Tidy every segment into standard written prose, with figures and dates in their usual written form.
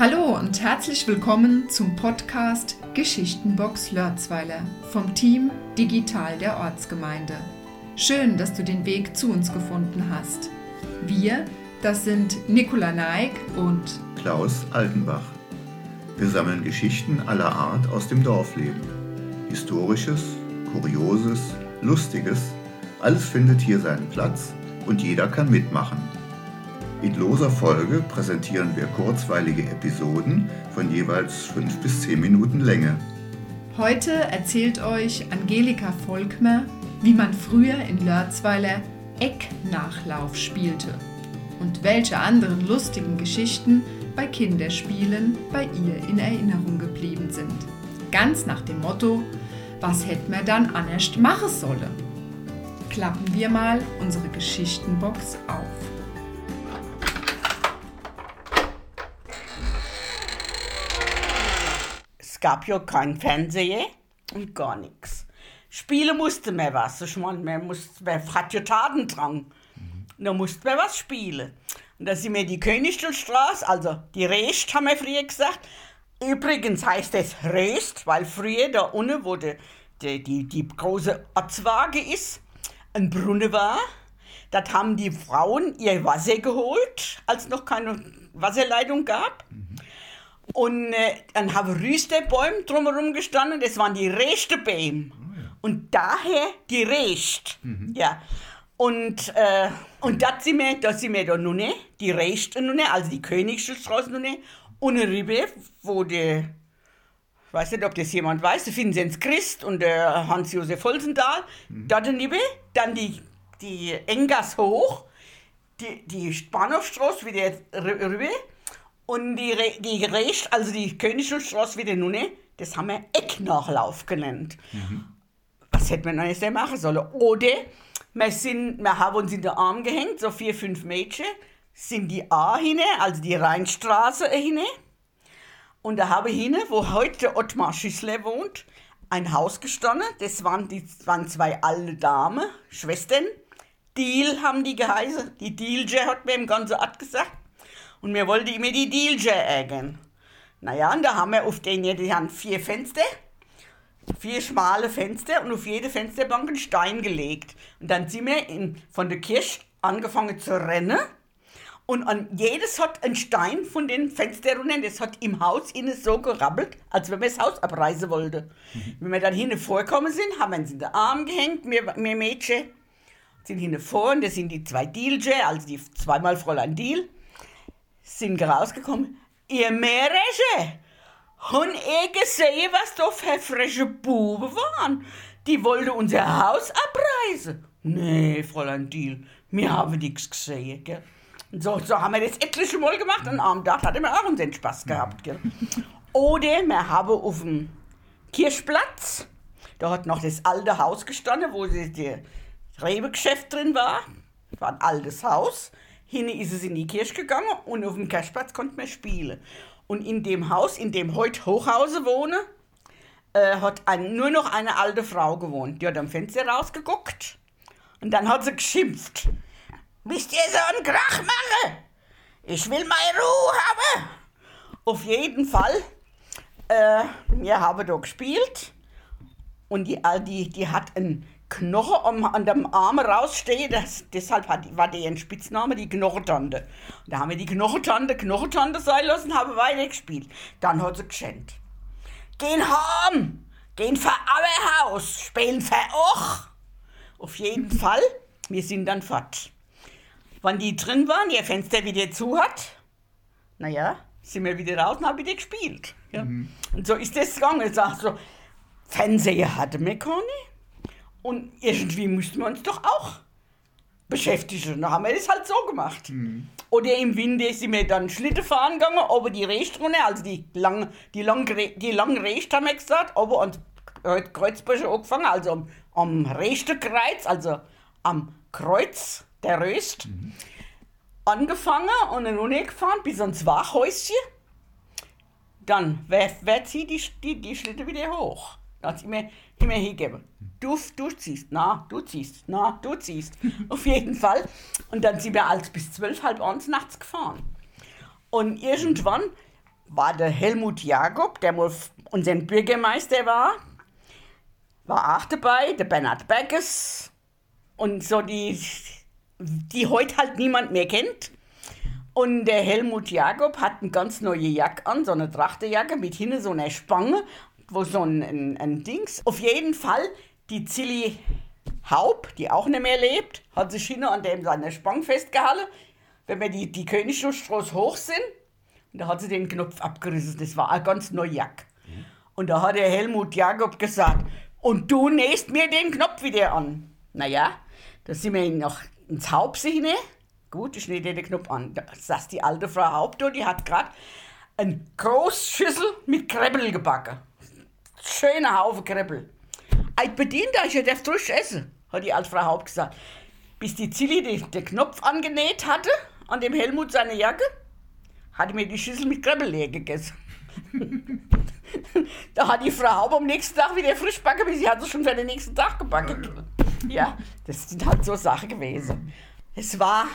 Hallo und herzlich willkommen zum Podcast Geschichtenbox Lörtzweiler vom Team Digital der Ortsgemeinde. Schön, dass du den Weg zu uns gefunden hast. Wir, das sind Nicola Naik und Klaus Altenbach. Wir sammeln Geschichten aller Art aus dem Dorfleben. Historisches, Kurioses, Lustiges, alles findet hier seinen Platz und jeder kann mitmachen. In loser Folge präsentieren wir kurzweilige Episoden von jeweils 5 bis 10 Minuten Länge. Heute erzählt euch Angelika Volkmer, wie man früher in Lörtzweiler Ecknachlauf spielte und welche anderen lustigen Geschichten bei Kinderspielen bei ihr in Erinnerung geblieben sind. Ganz nach dem Motto, was hätt man dann anerst machen sollen? Klappen wir mal unsere Geschichtenbox auf. Es gab ja kein Fernseher und gar nichts. Spielen musste man was. Ich meine, man hat ja Tatendrang. Da musste man was spielen. Und da sind wir die Königstuhlstraße, also die Reest, haben wir früher gesagt. Übrigens heißt es Reest, weil früher da unten, wo die große Ortswaage ist, ein Brunnen war. Dort haben die Frauen ihr Wasser geholt, als es noch keine Wasserleitung gab. Und dann haben Rüsterbäume drumherum gestanden, das waren die Reestebäume. Und daher die Reest. Ja. Und da sind wir da nun, die Reest nun, also die Königstuhlstraße nun, und rüber, wo ich weiß nicht, ob das jemand weiß, der Vinzenz Christ und der Hans-Josef Holzendahl, da daneben, dann die Engas hoch, die Bahnhofstraße wieder rüber, und die Reest, also die Königstuhlstraße wieder nun, das haben wir Ecknachlauf genannt. Was hätte man noch nicht machen sollen? Oder wir haben uns in den Arm gehängt, so 4, 5 Mädchen, sind die A hin, also die Rheinstraße hin. Und da habe ich hin, wo heute Ottmar Schüssler wohnt, ein Haus gestanden. Das waren 2 alte Damen, Schwestern. Diel haben die geheißen. Die Dielje hat mir im ganzen Ort gesagt. Und wir wollten immer die Dielje ärgern. Naja, und da haben wir auf die haben 4 Fenster. 4 schmale Fenster und auf jede Fensterbank einen Stein gelegt. Und dann sind wir von der Kirche angefangen zu rennen. Und an jedes hat ein Stein von den Fenstern runter, das hat im Haus innen so gerabbelt, als wenn wir das Haus abreißen wollten. Wenn wir dann hinten vorgekommen sind, haben wir uns in den Arm gehängt, wir Mädchen sind hinten vor, und das sind die 2 Dielje, also die 2-mal Fräulein Diel, sind rausgekommen. Ihr Mädchen, haben ihr gesehen, was da für freche Buben waren? Die wollten unser Haus abreißen. Nee, Fräulein Diel, wir haben nichts gesehen, gell? So haben wir das etliche Mal gemacht, und am Tag hatten wir auch unseren Spaß gehabt. Gell? Oder wir haben auf dem Kirchplatz, da hat noch das alte Haus gestanden, wo das Rewe-Geschäft drin war. Das war ein altes Haus. Hinten ist es in die Kirche gegangen, und auf dem Kirchplatz konnte man spielen. Und in dem Haus, in dem heute Hochhause wohne, hat nur noch eine alte Frau gewohnt. Die hat am Fenster rausgeguckt, und dann hat sie geschimpft. Wisst ihr, so einen Krach machen? Ich will meine Ruhe haben. Auf jeden Fall, wir haben da gespielt, und die hat einen Knochen an dem Arm rausstehen, deshalb war die ein Spitzname, die Knochentante. Und da haben wir die Knochentante sein lassen und haben weitergespielt. Dann hat sie geschenkt. Gehen heim, gehen für euer Haus, spielen für euch. Auf jeden Fall, wir sind dann fort. Wenn die drin waren, ihr Fenster wieder zu hat, naja, sind wir wieder raus und haben wieder gespielt. Ja. Und so ist das gegangen. Ich sag so, Fernseher hatten wir keine. Und irgendwie mussten wir uns doch auch beschäftigen. Da haben wir das halt so gemacht. Oder im Winter sind wir dann Schlitten fahren gegangen, aber die Reest runter, also die lange Reest haben wir gesagt, aber an Kreuzbrüche angefangen, also am Reestekreuz, also am Kreuz der Röst, angefangen und dann runtergefahren bis ans Wachhäuschen. Dann, wer zieht die Schlitte wieder hoch? Dann hat es immer hingegeben. Du ziehst, du ziehst. Auf jeden Fall. Und dann sind wir bis 12, halb 1 nachts gefahren. Und irgendwann war der Helmut Jakob, der mal unser Bürgermeister war auch dabei, der Bernhard Berges und so die heute halt niemand mehr kennt. Und der Helmut Jakob hat eine ganz neue Jacke an, so eine Trachtenjacke mit hinten so einer Spange, wo so ein Dings. Auf jeden Fall die Zilli Haub, die auch nicht mehr lebt, hat sich hinten an seiner Spange festgehalten, wenn wir die Königstraße hoch sind. Und da hat sie den Knopf abgerissen. Das war eine ganz neue Jacke. Und da hat der Helmut Jakob gesagt, und du nähst mir den Knopf wieder an. Naja, da sind wir noch ins Hauptsee hinein. Gut, ich nähe den Knopf an. Da saß die alte Frau Haupt da, die hat gerade eine große Schüssel mit Kreppel gebacken. Schöner Haufen Kreppel. Ich bedient euch, ihr dürft ruhig essen, hat die alte Frau Haupt gesagt. Bis die Zilli den Knopf angenäht hatte, an dem Helmut seine Jacke, hatte mir die Schüssel mit Kreppel leer gegessen. Da hat die Frau Haupt am nächsten Tag wieder frisch backen, weil sie hat es schon für den nächsten Tag gebacken. Ja, das sind halt so Sachen gewesen. Es war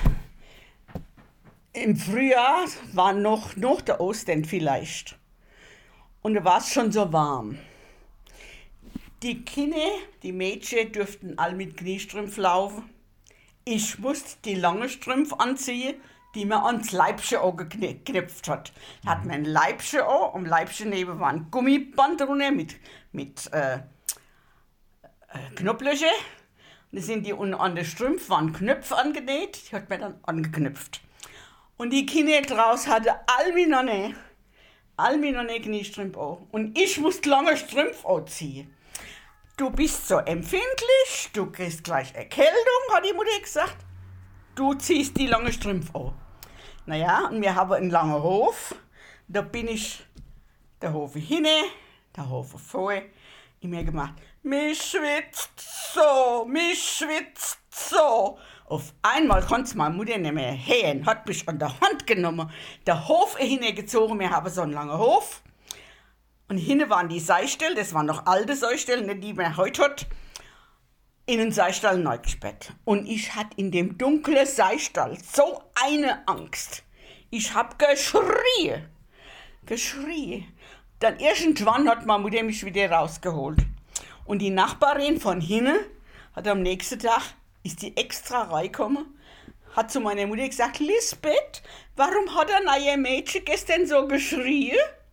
im Frühjahr, war noch der Ostern vielleicht. Und da war es schon so warm. Die Kinder, die Mädchen durften all mit Kniestrümpfen laufen. Ich musste die langen Strümpfe anziehen, die man ans Leibchen geknüpft hat. Da hat man ein Leibchen an, am Leibchen neben war ein Gummiband drunter mit Knopflöcher. Da sind die unten an den Strümpfen waren Knöpfe angenäht, die hat man dann angeknüpft. Und die Kinder draußen hatten all meine Kniestrümpfe an. Und ich musste lange Strümpfe anziehen. Du bist so empfindlich, du kriegst gleich Erkältung, hat die Mutter gesagt. Du ziehst die lange Strümpfe an. Naja, und wir haben einen langen Hof. Da bin ich der Hof hinten, der Hof vor. Immer gemacht, mich schwitzt so. Auf einmal konnte meine Mutter nicht mehr hören, hat mich an der Hand genommen, der Hof hingezogen. Wir haben so einen langen Hof. Und hinten waren die Seistellen, das waren noch alte Seistellen, nicht die man heute hat, in den Seistall neu gesperrt. Und ich hatte in dem dunklen Seistall so eine Angst. Ich habe geschrien. Dann irgendwann hat meine Mutter mich wieder rausgeholt. Und die Nachbarin von hinten hat am nächsten Tag, ist die extra reingekommen, hat zu meiner Mutter gesagt, Lisbeth, warum hat ein neues Mädchen gestern so geschrien?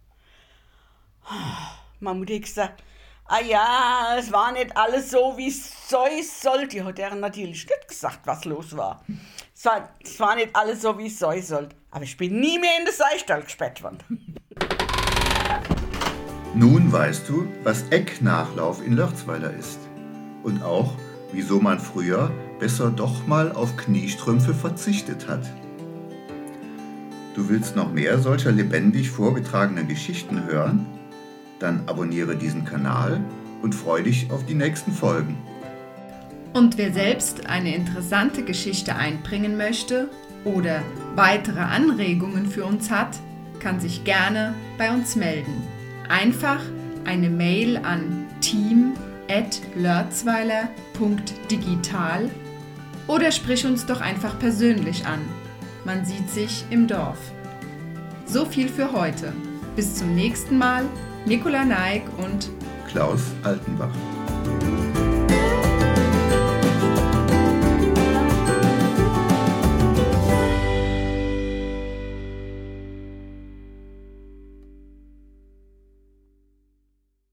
Meine Mutter hat gesagt, ja, es war nicht alles so, wie es sein sollte. Die hat ihr natürlich nicht gesagt, was los war. Es war nicht alles so, wie es sein sollte. Aber ich bin nie mehr in den Seistall gesperrt worden. Nun weißt du, was Ecknachlauf in Lörzweiler ist. Und auch, wieso man früher besser doch mal auf Kniestrümpfe verzichtet hat. Du willst noch mehr solcher lebendig vorgetragenen Geschichten hören? Dann abonniere diesen Kanal und freue dich auf die nächsten Folgen. Und wer selbst eine interessante Geschichte einbringen möchte oder weitere Anregungen für uns hat, kann sich gerne bei uns melden. Einfach eine Mail an team@lörzweiler.digital oder sprich uns doch einfach persönlich an. Man sieht sich im Dorf. So viel für heute. Bis zum nächsten Mal. Nicola Naik und Klaus Altenbach.